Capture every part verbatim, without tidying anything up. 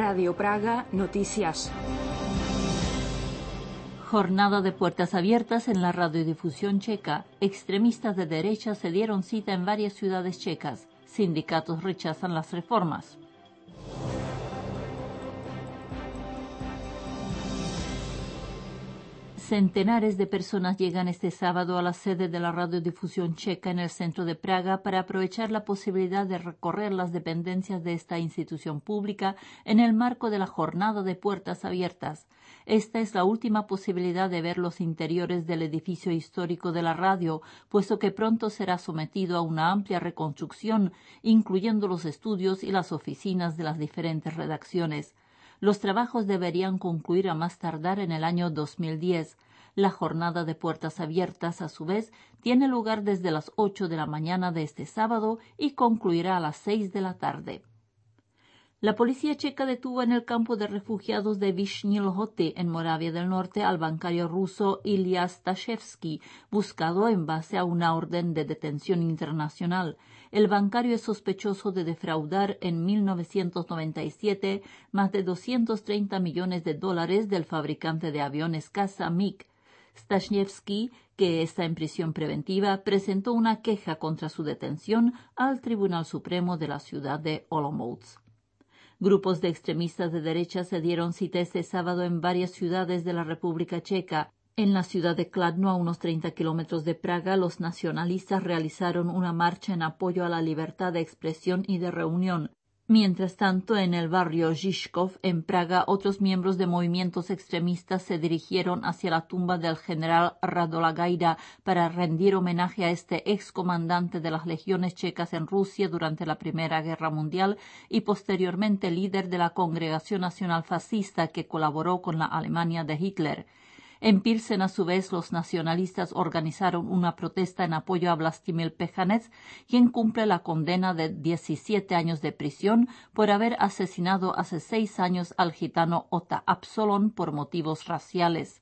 Radio Praga Noticias. Jornada de puertas abiertas en la radiodifusión checa. Extremistas de derecha se dieron cita en varias ciudades checas. Sindicatos rechazan las reformas. Centenares de personas llegan este sábado a la sede de la radiodifusión checa en el centro de Praga para aprovechar la posibilidad de recorrer las dependencias de esta institución pública en el marco de la jornada de puertas abiertas. Esta es la última posibilidad de ver los interiores del edificio histórico de la radio, puesto que pronto será sometido a una amplia reconstrucción, incluyendo los estudios y las oficinas de las diferentes redacciones. Los trabajos deberían concluir a más tardar en el año dos mil diez. La jornada de puertas abiertas, a su vez, tiene lugar desde las ocho de la mañana de este sábado y concluirá a las seis de la tarde. La policía checa detuvo en el campo de refugiados de Vyshny Lhoty, en Moravia del Norte, al bancario ruso Ilya Stashevsky, buscado en base a una orden de detención internacional. El bancario es sospechoso de defraudar en mil novecientos noventa y siete más de doscientos treinta millones de dólares del fabricante de aviones caza MiG. Stashevsky, que está en prisión preventiva, presentó una queja contra su detención al Tribunal Supremo de la ciudad de Olomouc. Grupos de extremistas de derecha se dieron cita este sábado en varias ciudades de la República Checa. En la ciudad de Kladno, a unos treinta kilómetros de Praga, los nacionalistas realizaron una marcha en apoyo a la libertad de expresión y de reunión. Mientras tanto, en el barrio Žižkov, en Praga, otros miembros de movimientos extremistas se dirigieron hacia la tumba del general Radola Gajda para rendir homenaje a este excomandante de las legiones checas en Rusia durante la Primera Guerra Mundial y posteriormente líder de la Congregación Nacional Fascista que colaboró con la Alemania de Hitler. En Pilsen, a su vez, los nacionalistas organizaron una protesta en apoyo a Vlastimil Pejanec, quien cumple la condena de diecisiete años de prisión por haber asesinado hace seis años al gitano Ota Absolon por motivos raciales.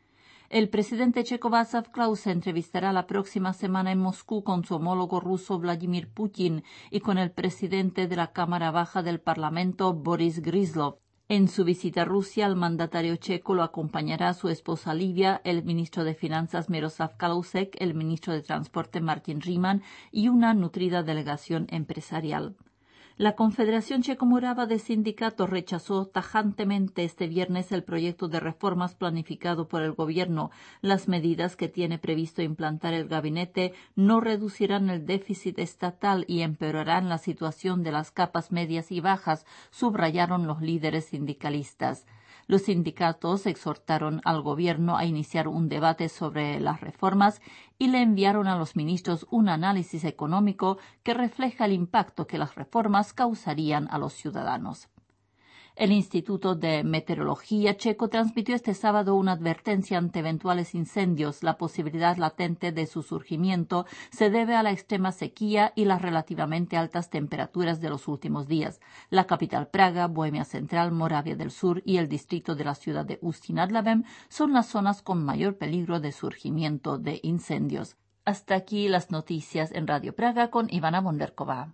El presidente checo Václav Klaus se entrevistará la próxima semana en Moscú con su homólogo ruso Vladimir Putin y con el presidente de la Cámara Baja del Parlamento Boris Gryzlov. En su visita a Rusia, el mandatario checo lo acompañará su esposa Livia, el ministro de Finanzas Miroslav Kalousek, el ministro de Transporte Martin Riemann y una nutrida delegación empresarial. La Confederación Checo-Morava de Sindicatos rechazó tajantemente este viernes el proyecto de reformas planificado por el gobierno. Las medidas que tiene previsto implantar el gabinete no reducirán el déficit estatal y empeorarán la situación de las capas medias y bajas, subrayaron los líderes sindicalistas. Los sindicatos exhortaron al gobierno a iniciar un debate sobre las reformas y le enviaron a los ministros un análisis económico que refleja el impacto que las reformas causarían a los ciudadanos. El Instituto de Meteorología checo transmitió este sábado una advertencia ante eventuales incendios. La posibilidad latente de su surgimiento se debe a la extrema sequía y las relativamente altas temperaturas de los últimos días. La capital Praga, Bohemia Central, Moravia del Sur y el distrito de la ciudad de Ústí nad Labem son las zonas con mayor peligro de surgimiento de incendios. Hasta aquí las noticias en Radio Praga con Ivana Bonderkova.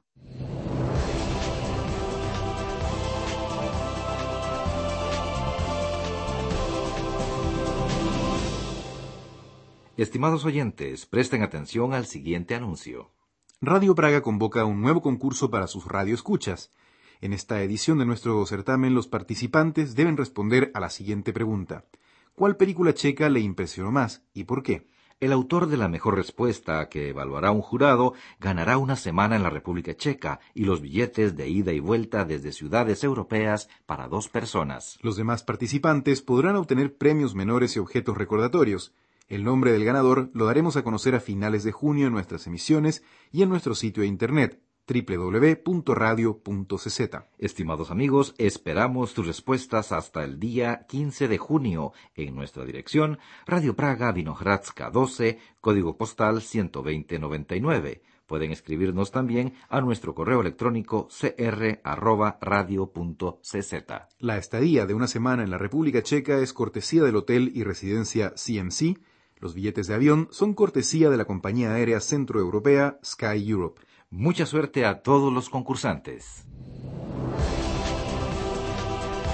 Estimados oyentes, presten atención al siguiente anuncio. Radio Praga convoca un nuevo concurso para sus radioescuchas. En esta edición de nuestro certamen, los participantes deben responder a la siguiente pregunta. ¿Cuál película checa le impresionó más y por qué? El autor de la mejor respuesta, que evaluará un jurado, ganará una semana en la República Checa y los billetes de ida y vuelta desde ciudades europeas para dos personas. Los demás participantes podrán obtener premios menores y objetos recordatorios. El nombre del ganador lo daremos a conocer a finales de junio en nuestras emisiones y en nuestro sitio de internet doble u doble u doble u punto radio punto c z. Estimados amigos, esperamos tus respuestas hasta el día quince de junio en nuestra dirección Radio Praga, Vinohradska doce, código postal ciento veinte noventa y nueve. Pueden escribirnos también a nuestro correo electrónico c r arroba radio punto c z. La estadía de una semana en la República Checa es cortesía del hotel y residencia C M C. Los billetes de avión son cortesía de la compañía aérea centroeuropea Sky Europe. Mucha suerte a todos los concursantes.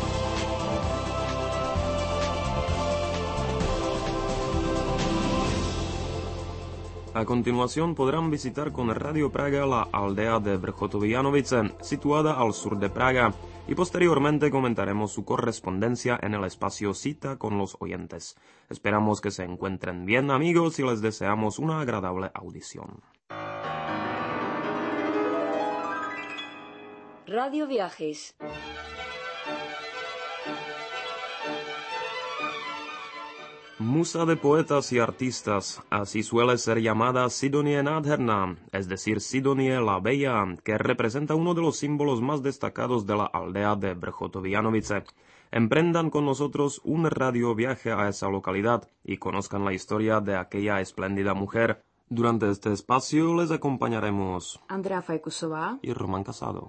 A continuación podrán visitar con Radio Praga la aldea de Vrchotovy Janovice, situada al sur de Praga, y posteriormente comentaremos su correspondencia en el espacio Cita con los oyentes. Esperamos que se encuentren bien, amigos, y les deseamos una agradable audición. Radio Viajes. Musa de poetas y artistas, así suele ser llamada Sidonie Nádherná, es decir, Sidonie la Bella, que representa uno de los símbolos más destacados de la aldea de Vrchotovy Janovice. Emprendan con nosotros un radio viaje a esa localidad y conozcan la historia de aquella espléndida mujer. Durante este espacio les acompañaremos Andrea Fajkusová y Román Casado.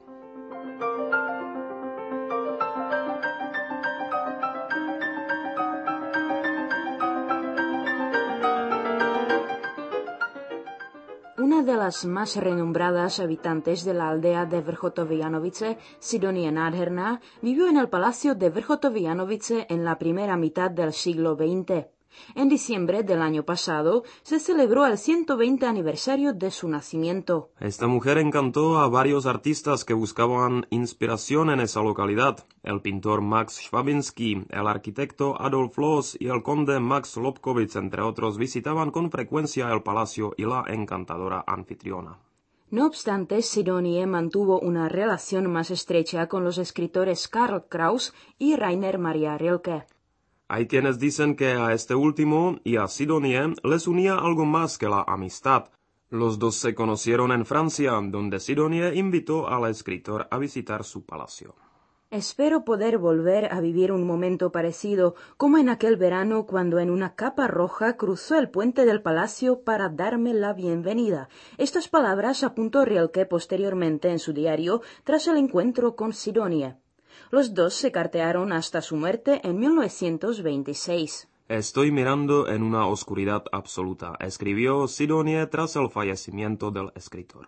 Una de las más renombradas habitantes de la aldea de Vrchotovy Janovice, Sidonie Nádherná, vivió en el palacio de Vrchotovy Janovice en la primera mitad del siglo veinte. En diciembre del año pasado se celebró el ciento veinte aniversario de su nacimiento. Esta mujer encantó a varios artistas que buscaban inspiración en esa localidad. El pintor Max Schwabinski, el arquitecto Adolf Loos y el conde Max Lobkowicz, entre otros, visitaban con frecuencia el palacio y la encantadora anfitriona. No obstante, Sidonie mantuvo una relación más estrecha con los escritores Karl Kraus y Rainer Maria Rilke. Hay quienes dicen que a este último y a Sidonie les unía algo más que la amistad. Los dos se conocieron en Francia, donde Sidonie invitó al escritor a visitar su palacio. Espero poder volver a vivir un momento parecido, como en aquel verano cuando en una capa roja cruzó el puente del palacio para darme la bienvenida. Estas palabras apuntó Rilke posteriormente en su diario tras el encuentro con Sidonie. Los dos se cartearon hasta su muerte en mil novecientos veintiséis. Estoy mirando en una oscuridad absoluta, escribió Sidonie tras el fallecimiento del escritor.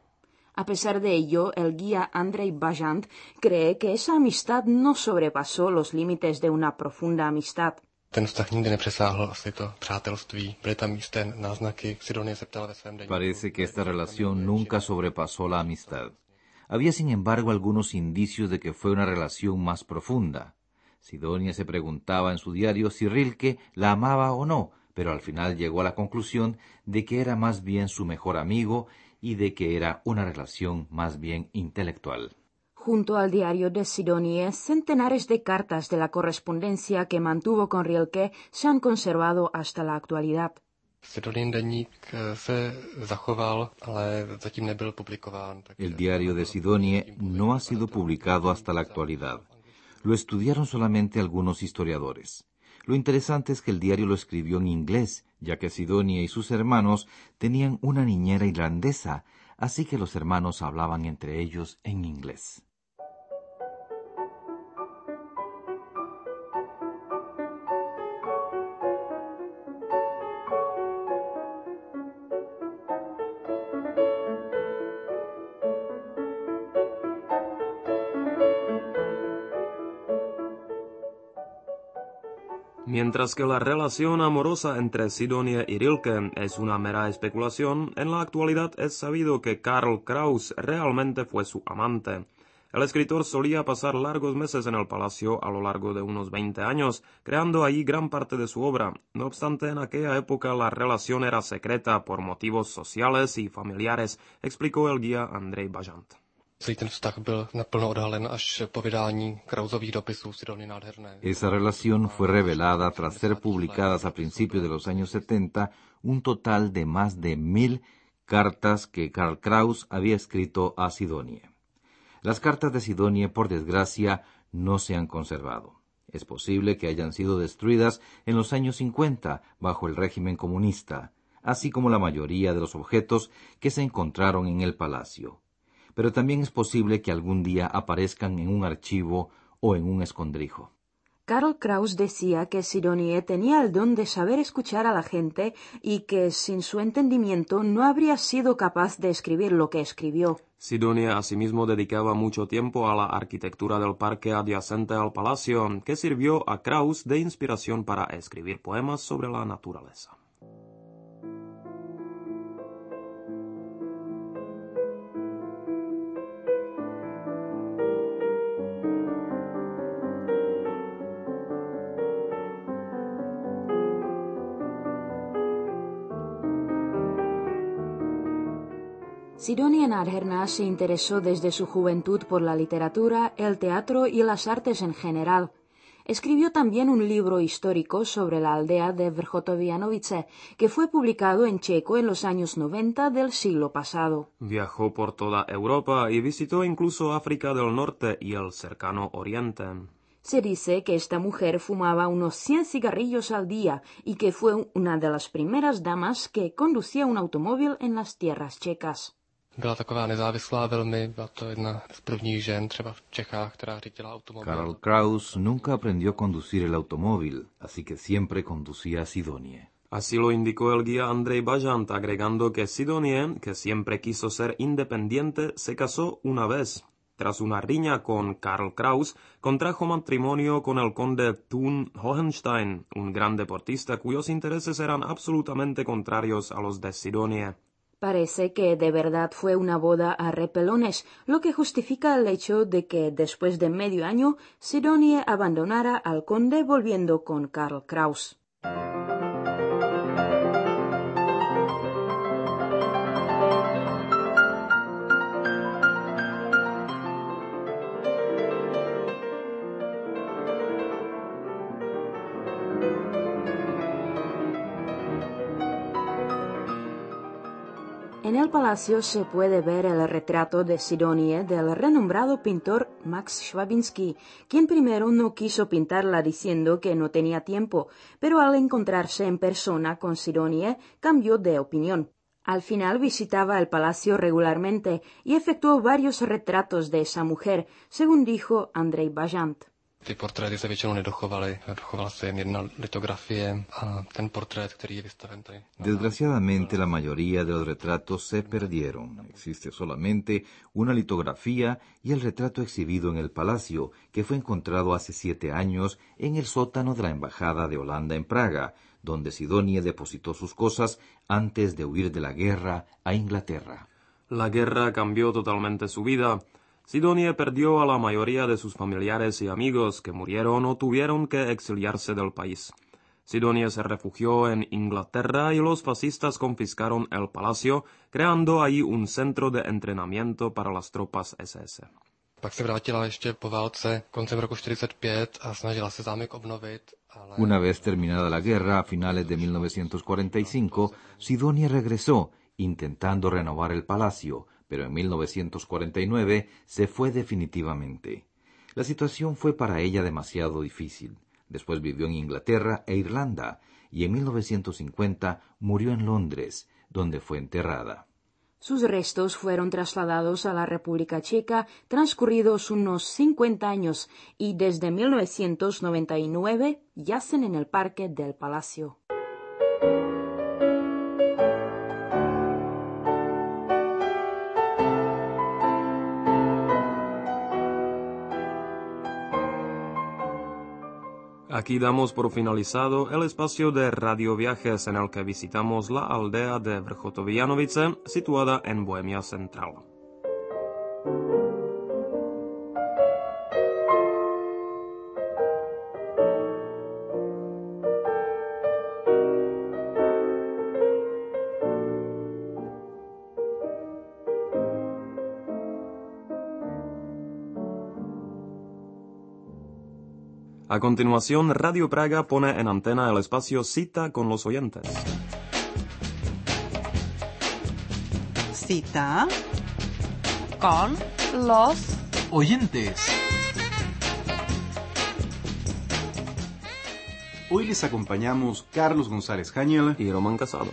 A pesar de ello, el guía Andrej Bajant cree que esa amistad no sobrepasó los límites de una profunda amistad. Ten vztah nikdy nepřesáhl asi to přátelství. Byly tam jisté náznaky. Sidonie se ptala ve svém deníku. Parece que esta relación nunca sobrepasó la amistad. Había, sin embargo, algunos indicios de que fue una relación más profunda. Sidonie se preguntaba en su diario si Rilke la amaba o no, pero al final llegó a la conclusión de que era más bien su mejor amigo y de que era una relación más bien intelectual. Junto al diario de Sidonie, centenares de cartas de la correspondencia que mantuvo con Rilke se han conservado hasta la actualidad. Sidonien deník se zachoval, ale zatím nebyl publikován. El diario de Sidonie no ha sido publicado hasta la actualidad. Lo estudiaron solamente algunos historiadores. Lo interesante es que el diario lo escribió en inglés, ya que Sidonie y sus hermanos tenían una niñera irlandesa, así que los hermanos hablaban entre ellos en inglés. Mientras que la relación amorosa entre Sidonie y Rilke es una mera especulación, en la actualidad es sabido que Karl Kraus realmente fue su amante. El escritor solía pasar largos meses en el palacio a lo largo de unos veinte años, creando allí gran parte de su obra. No obstante, en aquella época la relación era secreta por motivos sociales y familiares, explicó el guía Andrej Bajant. Celý ten vztah byl naplno odhalen až po vydání Krausových dopisů Sidonie Nádherné. Esa relación fue revelada tras ser publicadas a principios de los años setenta un total de más de mil cartas que Karl Kraus había escrito a Sidonie. Las cartas de Sidonie, por desgracia, no se han conservado. Es posible que hayan sido destruidas en los años cincuenta bajo el régimen comunista, así como la mayoría de los objetos que se encontraron en el palacio. Pero también es posible que algún día aparezcan en un archivo o en un escondrijo. Karl Kraus decía que Sidonie tenía el don de saber escuchar a la gente y que sin su entendimiento no habría sido capaz de escribir lo que escribió. Sidonie asimismo dedicaba mucho tiempo a la arquitectura del parque adyacente al palacio, que sirvió a Kraus de inspiración para escribir poemas sobre la naturaleza. Sidonie Naderna se interesó desde su juventud por la literatura, el teatro y las artes en general. Escribió también un libro histórico sobre la aldea de Vrchotovianovice, que fue publicado en checo en los años noventa del siglo pasado. Viajó por toda Europa y visitó incluso África del Norte y el cercano Oriente. Se dice que esta mujer fumaba unos cien cigarrillos al día y que fue una de las primeras damas que conducía un automóvil en las tierras checas. Byla taková nezávislá velmi, byla to jedna z prvních žen třeba v Čechách, která řídila automobil. Karl Kraus nunca aprendió a conducir el automóvil, así que siempre conducía a Sidonie. Así lo indicó el guía Andrej Bajant, agregando que Sidonie, que siempre quiso ser independiente, se casó una vez. Tras una riña con Karl Kraus, contrajo matrimonio con el conde Thun Hohenstein, un gran deportista cuyos intereses eran absolutamente contrarios a los de Sidonie. Parece que de verdad fue una boda a repelones, lo que justifica el hecho de que después de medio año Sidonie abandonara al conde volviendo con Karl Kraus. En el palacio se puede ver el retrato de Sidonie del renombrado pintor Max Schwabinski, quien primero no quiso pintarla diciendo que no tenía tiempo, pero al encontrarse en persona con Sidonie cambió de opinión. Al final visitaba el palacio regularmente y efectuó varios retratos de esa mujer, según dijo Andrej Bajant. Ty portréty se většinou nedochovaly, dochovala se jen jedna litografie a ten portrét, který je vystaven tady. Desgraciadamente, la mayoría de los retratos se perdieron. Existe solamente una litografía y el retrato exhibido en el palacio, que fue encontrado hace siete años en el sótano de la Embajada de Holanda en Praga, donde Sidonie depositó sus cosas antes de huir de la guerra a Inglaterra. La guerra cambió totalmente su vida. Sidonie perdió a la mayoría de sus familiares y amigos que murieron o tuvieron que exiliarse del país. Sidonie se refugió en Inglaterra y los fascistas confiscaron el palacio, creando ahí un centro de entrenamiento para las tropas S S. Pak se vrátila ještě po válce koncem roku čtyřicet pět a snažila se zámek obnovit. Ale... Una vez terminada la guerra, a finales de mil novecientos cuarenta y cinco, Sidonie regresó, intentando renovar el palacio, pero en mil novecientos cuarenta y nueve se fue definitivamente. La situación fue para ella demasiado difícil. Después vivió en Inglaterra e Irlanda, y en mil novecientos cincuenta murió en Londres, donde fue enterrada. Sus restos fueron trasladados a la República Checa transcurridos unos cincuenta años y desde mil novecientos noventa y nueve yacen en el parque del palacio. Aquí damos por finalizado el espacio de Radio Viajes en el que visitamos la aldea de Vrchotovianovice, situada en Bohemia Central. A continuación, Radio Praga pone en antena el espacio Cita con los oyentes. Cita con los oyentes. Hoy les acompañamos Carlos González Jañel y Román Casado.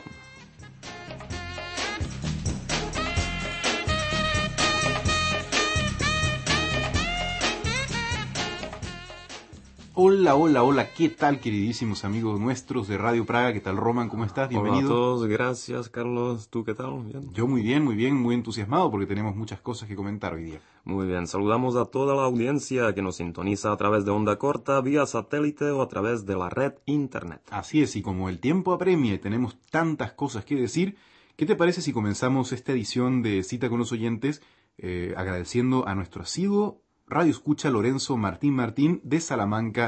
Hola, hola, hola, ¿qué tal, queridísimos amigos nuestros de Radio Praga? ¿Qué tal, Roman? ¿Cómo estás? Bienvenido. Hola a todos, gracias, Carlos. ¿Tú qué tal? ¿Bien? Yo muy bien, muy bien, muy entusiasmado porque tenemos muchas cosas que comentar hoy día. Muy bien, saludamos a toda la audiencia que nos sintoniza a través de onda corta, vía satélite o a través de la red Internet. Así es, y como el tiempo apremia y tenemos tantas cosas que decir, ¿qué te parece si comenzamos esta edición de Cita con los oyentes eh, agradeciendo a nuestro asiduo Radio Escucha Lorenzo Martín Martín de Salamanca,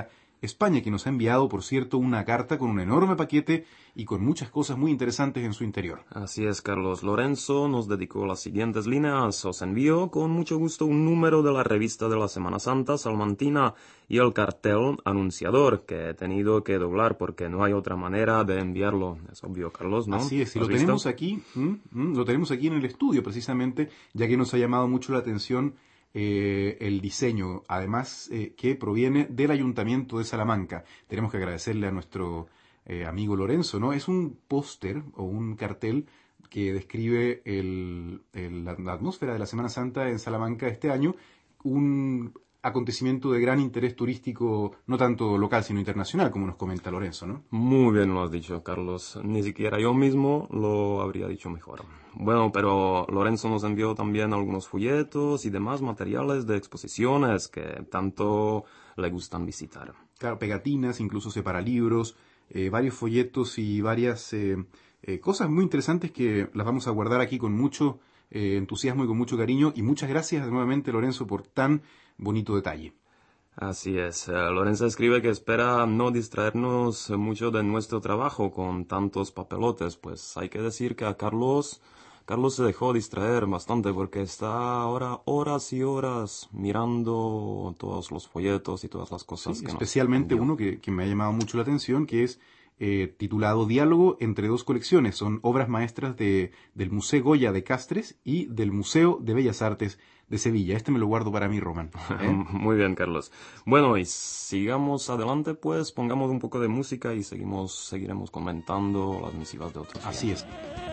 España, que nos ha enviado, por cierto, una carta con un enorme paquete y con muchas cosas muy interesantes en su interior. Así es, Carlos. Lorenzo nos dedicó las siguientes líneas. Os envío con mucho gusto un número de la revista de la Semana Santa salmantina y el cartel anunciador que he tenido que doblar porque no hay otra manera de enviarlo. Es obvio, Carlos, ¿no? Así es, y ¿Has lo visto? tenemos aquí, ¿m? ¿m? lo tenemos aquí en el estudio precisamente, ya que nos ha llamado mucho la atención eh, el diseño, además eh, que proviene del Ayuntamiento de Salamanca. Tenemos que agradecerle a nuestro eh, amigo Lorenzo, ¿no? Es un póster o un cartel que describe el, el- la, la atmósfera de la Semana Santa en Salamanca este año, un acontecimiento de gran interés turístico, no tanto local, sino internacional, como nos comenta Lorenzo, ¿no? Muy bien lo has dicho, Carlos. Ni siquiera yo mismo lo habría dicho mejor. Bueno, pero Lorenzo nos envió también algunos folletos y demás materiales de exposiciones que tanto le gustan visitar. Claro, pegatinas, incluso separalibros, eh, varios folletos y varias eh, eh, cosas muy interesantes que las vamos a guardar aquí con mucho eh, entusiasmo y con mucho cariño. Y muchas gracias nuevamente, Lorenzo, por tan bonito detalle. Así es. Eh, Lorenzo escribe que espera no distraernos mucho de nuestro trabajo con tantos papelotes. Pues hay que decir que a Carlos, Carlos se dejó distraer bastante porque está ahora horas y horas mirando todos los folletos y todas las cosas Sí, que nos especialmente envió. uno que, que me ha llamado mucho la atención, que es eh, titulado Diálogo entre dos colecciones. Son obras maestras de, del Museo Goya de Castres y del Museo de Bellas Artes de Sevilla. Este me lo guardo para mí, Román. ¿eh? Muy bien, Carlos. Bueno, y sigamos adelante, pues pongamos un poco de música y seguimos, seguiremos comentando las misivas de otros. Así es.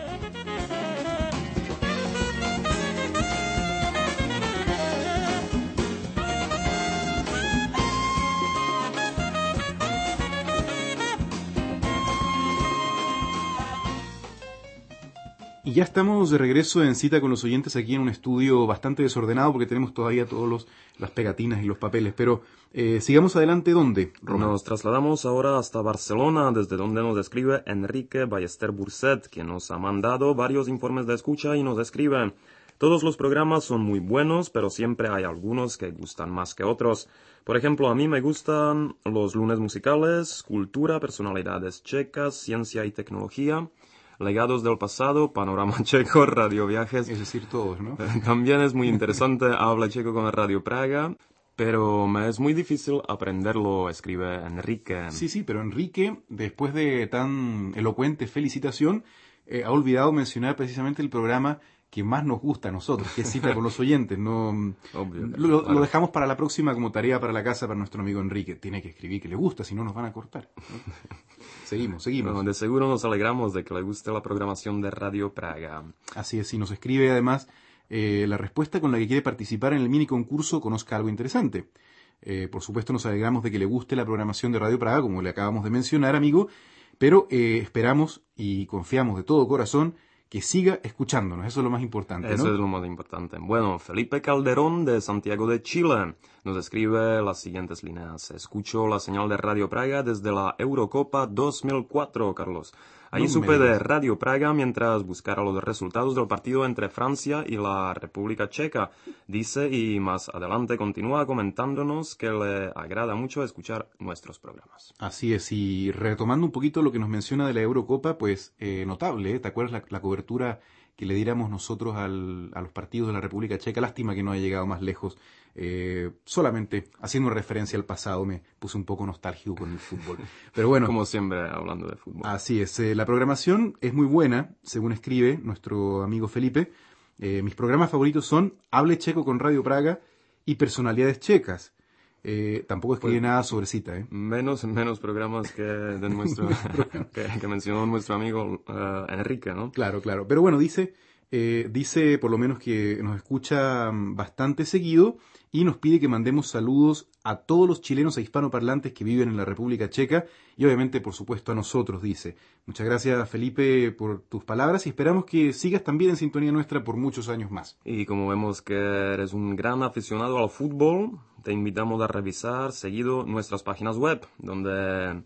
Y ya estamos de regreso en cita con los oyentes aquí en un estudio bastante desordenado porque tenemos todavía todos los las pegatinas y los papeles. Pero eh, sigamos adelante, ¿dónde, Román? Nos trasladamos ahora hasta Barcelona, desde donde nos escribe Enrique Ballester Burset, quien nos ha mandado varios informes de escucha y nos escribe: todos los programas son muy buenos, pero siempre hay algunos que gustan más que otros. Por ejemplo, a mí me gustan los lunes musicales, cultura, personalidades checas, ciencia y tecnología, legados del pasado, panorama checo, radioviajes. Es decir, todos, ¿no? También es muy interesante Habla Checo con Radio Praga, pero me es muy difícil aprenderlo, escribe Enrique. Sí, sí, pero Enrique, después de tan elocuente felicitación, eh, ha olvidado mencionar precisamente el programa que más nos gusta a nosotros, que es Cita con los oyentes. No, Obvio, lo, claro. lo dejamos para la próxima como tarea para la casa para nuestro amigo Enrique. Tiene que escribir que le gusta, si no nos van a cortar, ¿no? Seguimos, seguimos. Bueno, de seguro nos alegramos de que le guste la programación de Radio Praga. Así es, y nos escribe además eh, la respuesta con la que quiere participar en el mini concurso Conozca algo interesante. Eh, por supuesto nos alegramos de que le guste la programación de Radio Praga, como le acabamos de mencionar, amigo, pero eh, esperamos y confiamos de todo corazón que siga escuchándonos, eso es lo más importante, Eso ¿no? es lo más importante. Bueno, Felipe Calderón de Santiago de Chile nos escribe las siguientes líneas. Escucho la señal de Radio Praga desde la Eurocopa dos mil cuatro, Carlos. Allí No me supe de digas. Radio Praga mientras buscara los resultados del partido entre Francia y la República Checa. Dice, y más adelante continúa comentándonos que le agrada mucho escuchar nuestros programas. Así es, y retomando un poquito lo que nos menciona de la Eurocopa, pues eh, notable, ¿eh? ¿Te acuerdas la, la cobertura que le diéramos nosotros al, a los partidos de la República Checa? Lástima que no haya llegado más lejos. Eh, solamente haciendo referencia al pasado me puse un poco nostálgico con el fútbol. Pero bueno, Como siempre, hablando de fútbol. así es, eh, la programación es muy buena, según escribe nuestro amigo Felipe. Eh, mis programas favoritos son Hable Checo con Radio Praga y Personalidades Checas. Eh, tampoco escribe Pues- nada sobre cita, ¿eh? Menos, menos programas que de nuestro, que, que mencionó nuestro amigo eh, Enrique, ¿no? Claro, claro. Pero bueno, dice, eh, dice por lo menos que nos escucha mm, bastante seguido y nos pide que mandemos saludos a todos los chilenos e hispanoparlantes que viven en la República Checa y obviamente, por supuesto, a nosotros, dice. Muchas gracias, Felipe, por tus palabras y esperamos que sigas también en sintonía nuestra por muchos años más. Y como vemos que eres un gran aficionado al fútbol, te invitamos a revisar seguido nuestras páginas web, donde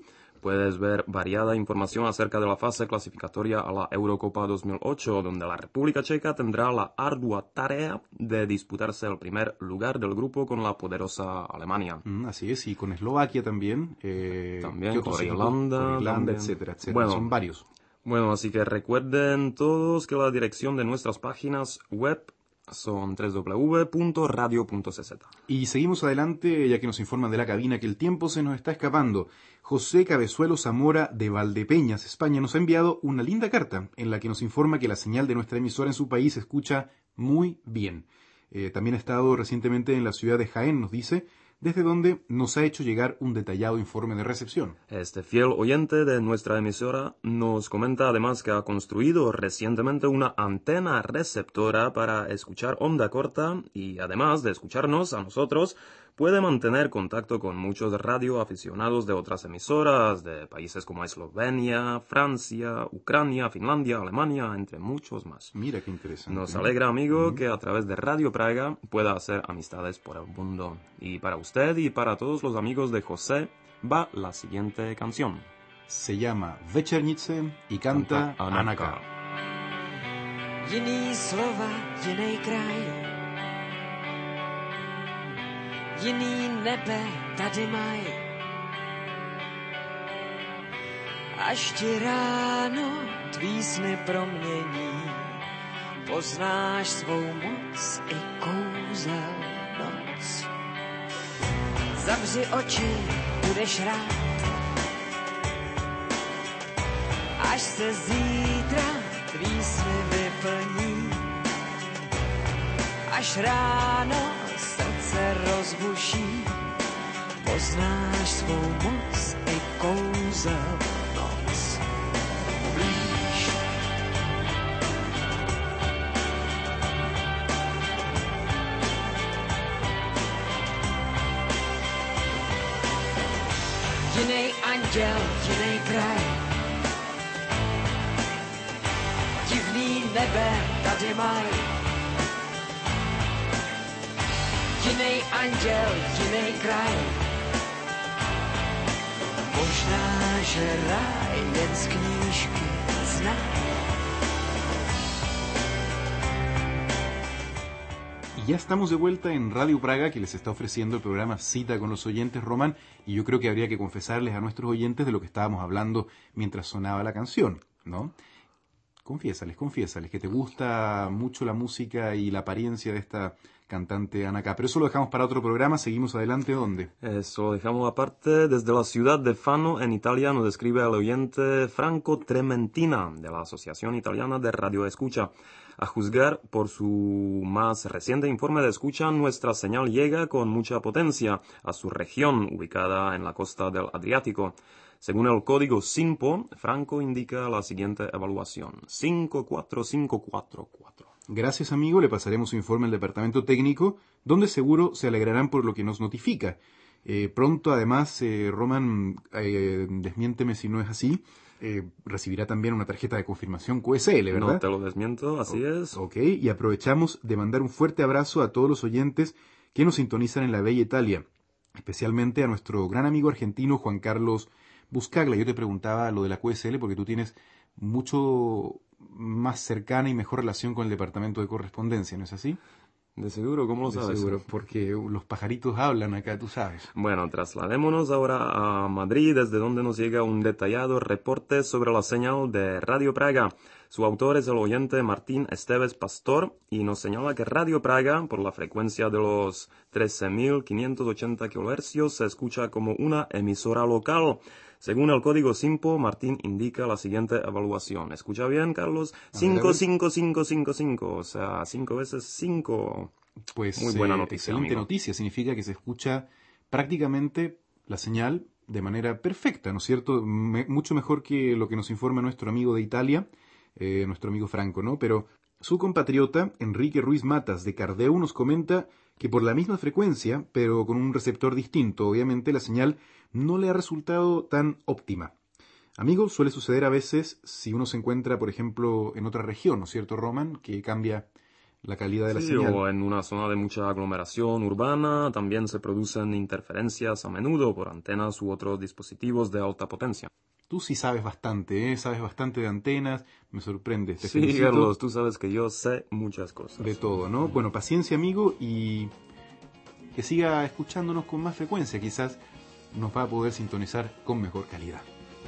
puedes ver variada información acerca de la fase clasificatoria a la Eurocopa dos mil ocho, donde la República Checa tendrá la ardua tarea de disputarse el primer lugar del grupo con la poderosa Alemania. Mm, así es, y con Eslovaquia también. Eh, También con Irlanda, Irlanda, también. etcétera, etcétera. Bueno, Son varios. Bueno, así que recuerden todos que la dirección de nuestras páginas web son doble u doble u doble u punto radio punto c z. Y seguimos adelante, ya que nos informan de la cabina que el tiempo se nos está escapando. José Cabezuelo Zamora de Valdepeñas, España, nos ha enviado una linda carta en la que nos informa que la señal de nuestra emisora en su país se escucha muy bien. Eh, también ha estado recientemente en la ciudad de Jaén, nos dice, desde donde nos ha hecho llegar un detallado informe de recepción. Este fiel oyente de nuestra emisora nos comenta además que ha construido recientemente una antena receptora para escuchar onda corta y además de escucharnos a nosotros, puede mantener contacto con muchos radioaficionados de otras emisoras de países como Eslovenia, Francia, Ucrania, Finlandia, Alemania, entre muchos más. Mira qué interesante. Nos alegra, amigo, uh-huh. que a través de Radio Praga pueda hacer amistades por el mundo. Y para usted y para todos los amigos de José va la siguiente canción. Se llama Večernice y canta, canta Anaka. Jiný slova, jiný kraj, jiný nebe tady maj. Až ti ráno tvý sny promění, poznáš svou moc i kouzel noc. Zavři oči, budeš rád, až se zítra tvý sny vyplní. Až ráno srdce rozbuší, poznáš svou moc i kouzel noc. Blíž. Jinej anděl, jinej kraj, divný nebe tady maj. Jinej anděl, jinej kraj, možná, že ráj jen z knížky zná. Y ya estamos de vuelta en Radio Praga, que les está ofreciendo el programa Cita con los Oyentes, Román, y yo creo que habría que confesarles a nuestros oyentes de lo que estábamos hablando mientras sonaba la canción, ¿no? Confiésales, confiésales, que te gusta mucho la música y la apariencia de esta cantante Anaka. Pero eso lo dejamos para otro programa. Seguimos adelante. ¿Dónde? Eso lo dejamos aparte. Desde la ciudad de Fano, en Italia, nos escribe el oyente Franco Trementina, de la Asociación Italiana de Radio Escucha. A juzgar por su más reciente informe de escucha, nuestra señal llega con mucha potencia a su región, ubicada en la costa del Adriático. Según el código SINPO, Franco indica la siguiente evaluación: cinco cuatro cinco cuatro cuatro. Gracias, amigo. Le pasaremos su informe al departamento técnico, donde seguro se alegrarán por lo que nos notifica. Eh, pronto, además, eh, Roman, eh, desmiénteme si no es así, eh, recibirá también una tarjeta de confirmación Q S L, ¿verdad? No te lo desmiento, así o- es. Ok, y aprovechamos de mandar un fuerte abrazo a todos los oyentes que nos sintonizan en la bella Italia, especialmente a nuestro gran amigo argentino Juan Carlos Buscaglia. Yo te preguntaba lo de la Q S L porque tú tienes mucho más cercana y mejor relación con el departamento de correspondencia, ¿no es así? De seguro, ¿cómo lo De sabes? seguro, porque los pajaritos hablan acá, tú sabes. Bueno, trasladémonos ahora a Madrid, desde donde nos llega un detallado reporte sobre la señal de Radio Praga. Su autor es el oyente Martín Esteves Pastor y nos señala que Radio Praga, por la frecuencia de los trece mil quinientos ochenta kilohercios, se escucha como una emisora local. Según el código SINPO, Martín indica la siguiente evaluación. ¿Escucha bien, Carlos? cinco cinco cinco cinco cinco, o sea, cinco veces cinco. Pues Muy buena eh, noticia, excelente amigo. noticia, significa que se escucha prácticamente la señal de manera perfecta, ¿no es cierto? Me- mucho mejor que lo que nos informa nuestro amigo de Italia, eh, nuestro amigo Franco, ¿no? Pero su compatriota, Enrique Ruiz Matas, de Cardeu, nos comenta que por la misma frecuencia, pero con un receptor distinto, obviamente la señal no le ha resultado tan óptima. Amigo, suele suceder a veces si uno se encuentra, por ejemplo, en otra región, ¿no es cierto, Roman? Que cambia la calidad de la Sí, señal. o en una zona de mucha aglomeración urbana también se producen interferencias a menudo por antenas u otros dispositivos de alta potencia. Tú sí sabes bastante, ¿eh? Sabes bastante de antenas, me sorprende. Te Sí, felicito. Carlos, tú sabes que yo sé muchas cosas. De todo, ¿no? Bueno, paciencia, amigo, y que siga escuchándonos con más frecuencia. Quizás nos va a poder sintonizar con mejor calidad.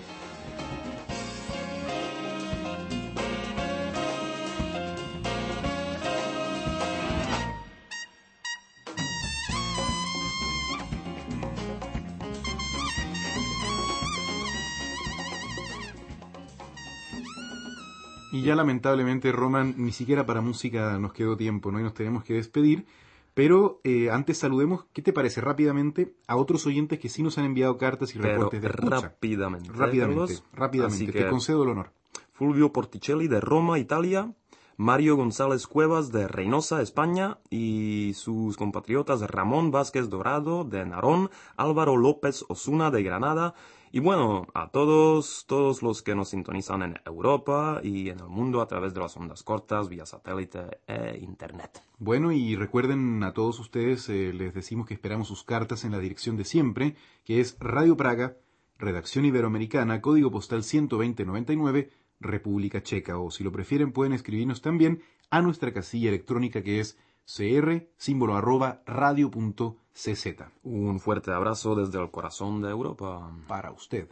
Y ya lamentablemente, Roman, ni siquiera para música nos quedó tiempo, ¿no? Y nos tenemos que despedir. Pero eh, antes saludemos, ¿qué te parece rápidamente a otros oyentes que sí nos han enviado cartas y Pero reportes de escucha? rápidamente, Rápidamente, Carlos. rápidamente, Así te que concedo el honor. Fulvio Porticelli de Roma, Italia, Mario González Cuevas de Reynosa, España, y sus compatriotas Ramón Vázquez Dorado de Narón, Álvaro López Osuna de Granada, y bueno, a todos, todos los que nos sintonizan en Europa y en el mundo a través de las ondas cortas, vía satélite e internet. Bueno, y recuerden a todos ustedes, eh, les decimos que esperamos sus cartas en la dirección de siempre, que es Radio Praga, Redacción Iberoamericana, Código Postal ciento veinte noventa y nueve, República Checa, o si lo prefieren pueden escribirnos también a nuestra casilla electrónica que es cr, símbolo arroba, radio punto cz. Un fuerte abrazo desde el corazón de Europa. Para usted.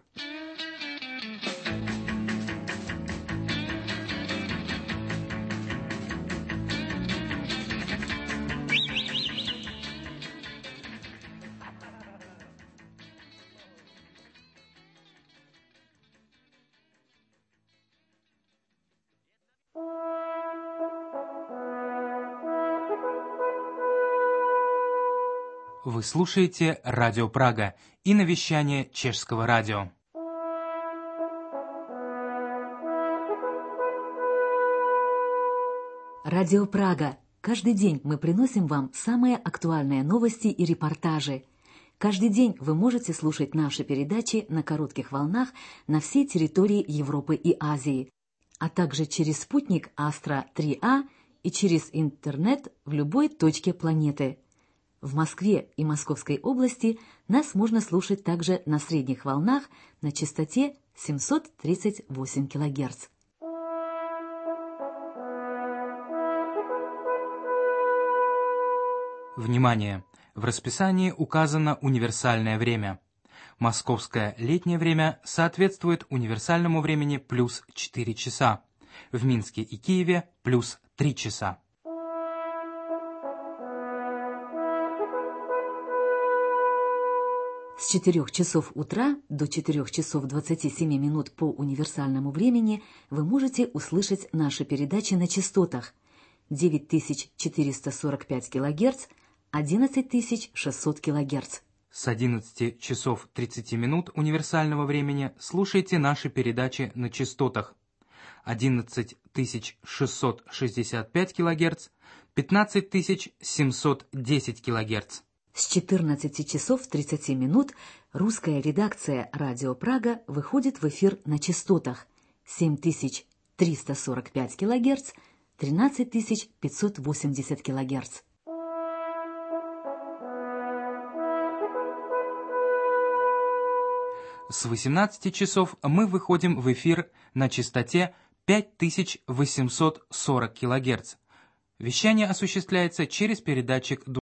Вы слушаете Радио Прага и навещание Чешского радио. Радио Прага. Каждый день мы приносим вам самые актуальные новости и репортажи. Каждый день вы можете слушать наши передачи на коротких волнах на всей территории Европы и Азии, а также через спутник Астра три А и через интернет в любой точке планеты. В Москве и Московской области нас можно слушать также на средних волнах на частоте семьсот тридцать восемь килогерц. Внимание! В расписании указано универсальное время. Московское летнее время соответствует универсальному времени плюс четыре часа. В Минске и Киеве плюс три часа. С четырёх часов утра до четырёх часов двадцати семи минут по универсальному времени вы можете услышать наши передачи на частотах девять тысяч четыреста сорок пять килогерц, одиннадцать тысяч шестьсот килогерц. С одиннадцати часов тридцати минут универсального времени слушайте наши передачи на частотах одиннадцать тысяч шестьсот шестьдесят пять килогерц, пятнадцать тысяч семьсот десять килогерц. С четырнадцати часов тридцати минут русская редакция «Радио Прага» выходит в эфир на частотах семь тысяч триста сорок пять килогерц, тринадцать тысяч пятьсот восемьдесят килогерц. С восемнадцати часов мы выходим в эфир на частоте пять тысяч восемьсот сорок килогерц. Вещание осуществляется через передатчик